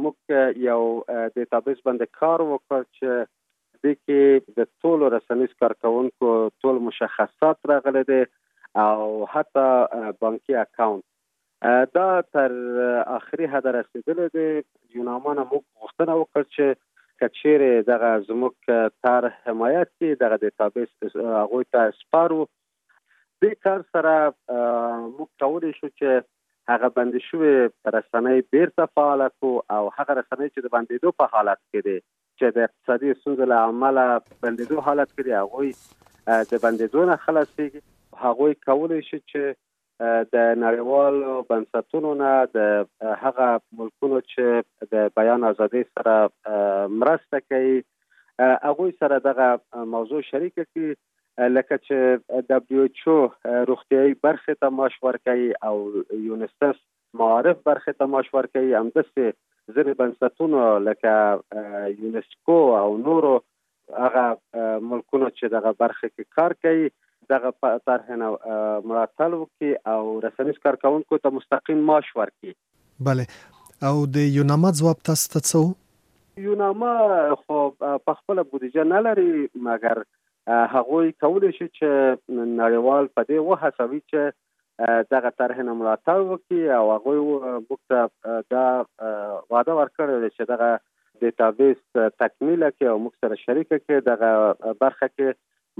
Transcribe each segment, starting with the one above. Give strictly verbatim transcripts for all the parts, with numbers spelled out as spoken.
موږ یو ډیټابیس باندې کار وکړ چې د کې د ټولو رسنیز کارکونکو ټول مشخصات راغلي دي او حتی بانکي اکاونټ دا تر اخري حد رسیدلی دی. یوناما نه موږ غوښتنه وکړه چې کچېرې دغه زموږ تر حمایت کې دغه ډیټابیس هغوی ته سپارو. دې کار سره موږ کولی شو چې هغه بندي شوې رسنۍ بیرته فعاله کړو او هغه رسنۍ چې د بندېدو په حالت کې دي چې د اقتصادي ستونزو له امله بندېدو حالت کې دي هغوی د بندېدو نه خلاصېږي. هغوی کولی شي چې د نړیوالو بنسټونو نه د هغه ملکونو چې د بیان ازادۍ سره مرسته کوي هغوی سره دغه موضوع شریکه کړي، لکه چې دبلیو ایچ او روغتیایي برخې ته معاش ورکوي او یونیسف معارف برخې ته معاش ورکوي. همداسې ځینې بنسټونو لکه یونسکو او نورو هغه ملکونو چې دغه برخې کې کار کوي دغه طرح نه ملاتړ وکړي او رسنیز کارکونکو ته مستقیم معاش ورکړي. بله، او د یوناما ځواب تاسو ته څه و؟ یوناما خو په خپله بودیجه نه لري، مګر هغوی کولی شي چې نړیوال په دې وهڅوي چې دغه طرح نه ملاتړ وکړي او هغوی موږ ته دا وعده ورکړې ده چې دغه ډیټابیس تکمیله کړي او موږ سره شریکه کړي. دغه برخه کې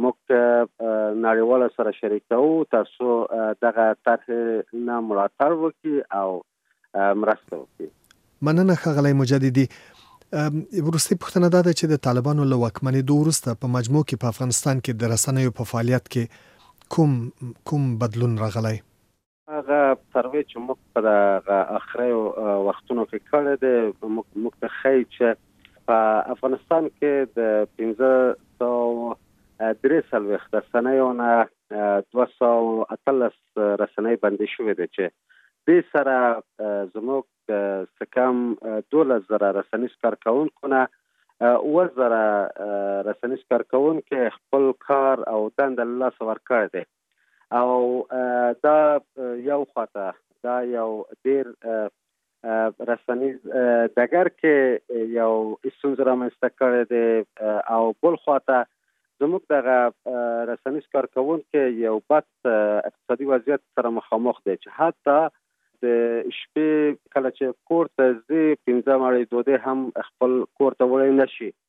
موږ نړیوال سره شریکوو تر څو دغه طرح نه ملاتړ وکړي او مرسته وکړي. مننه ښاغلی مجددي. وروستۍ پوښتنه دا ده چې د طالبانو له واکمنېدو وروسته په مجموع کې په افغانستان کې د رسنیو په فعالیت کې کوم کوم بدلون راغلی؟ هغه سروې چې موږ په دغه اخرو وختونو کې کړی دی موږ ته ښایي چې په افغانستان کې د پنځه سوه درې څلوېښت رسنیو نه دوه سوه اتلس رسنۍ بندي شوې دي چې دې سره زموږ څه کم دولس زره رسنیز کارکونکو نه اووه زره رسنیز کارکونکي خپل کار او دنده له لاسه ورکړی دی او دا یو خواته دا یو ډېر رسنیز ډګر کې یو ستونزه رامنځته کړی دی او بل خواته زموږ دغه رسنیز کارکونکي یو بد اقتصادي وضعیت سره مخامخ دی چې حتی د شپې کله چې کور ته ځي پنځه مړۍ ډوډۍ هم خپل کور ته وړی نشي.